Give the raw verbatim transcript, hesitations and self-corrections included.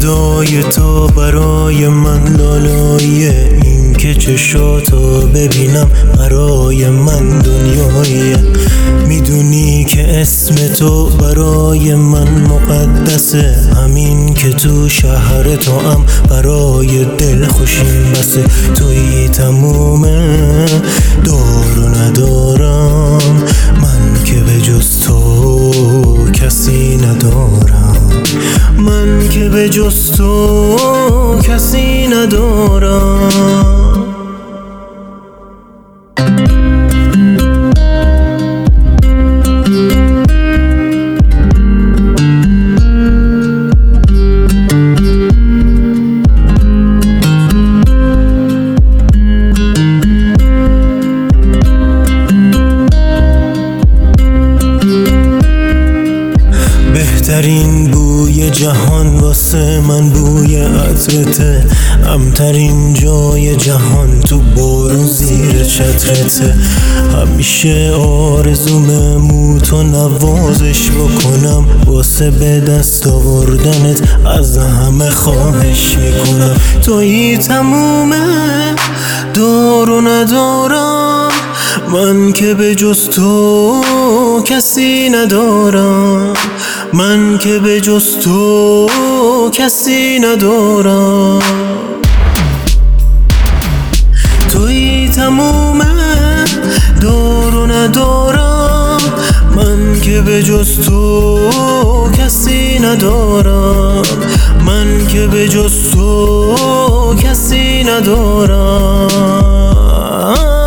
صدای تو برای من لالاییه، این که چشاتو ببینم برای من دنیاییه. میدونی که اسم تو برای من مقدسه، همین که تو شهر تو هم برای دل خوشیم بسه. توی تمومه دار و ندارم، من که به جز تو کسی ندارم، من که به جز تو کسی ندارم. بهترین بوی جهان واسه من بوی عطرته، امترین جای جهان تو بارون زیر چترته. همیشه آرزومه موتو نوازش بکنم، واسه به دست آوردنت از همه خواهش میکنم. توی تمومه دار و ندارم، من که به جز تو کسی ندارم، من که به جز تو کسی ندارم. توی تمومه دار و ندارم، من که به جز تو کسی ندارم، من که به جز تو کسی ندارم.